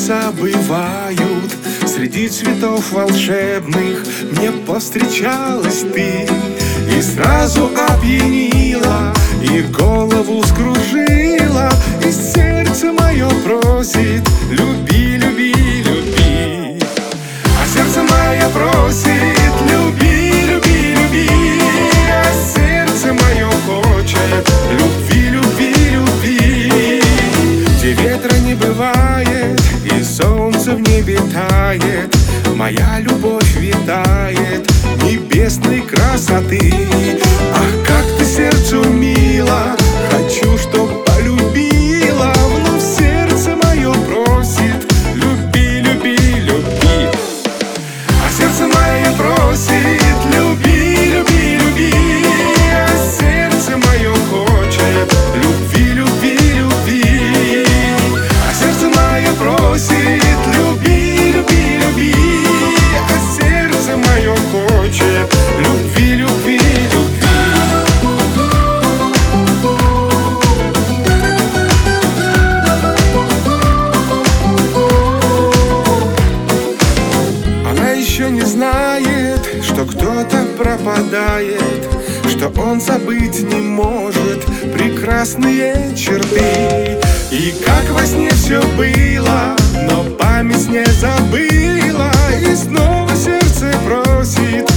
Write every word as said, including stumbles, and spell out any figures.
чудеса бывают. Среди цветов волшебных мне повстречалась ты, и сразу опьянила, и голову скружила, и сердце мое просит: люби, люби, люби. А сердце мое просит: люби, люби, люби. А сердце мое хочет: любви, любви, любви. Где ветра не бывает и солнце в небе тает, моя любовь витает небесной красоты. Ах, как ты сердцу мила, хочу, чтоб полюбила. Вновь сердце мое просит: люби, люби, люби. А сердце мое просит: люби, люби, люби. А сердце мое хочет: любви, любви, любви. А сердце мое просит: люби, люби, люби. А сердце мое хочет: любви, любви, любви. Она еще не знает, что кто-то пропадает, что он забыть не может прекрасные черты. И как во сне все было, но память не забыла, и снова сердце просит: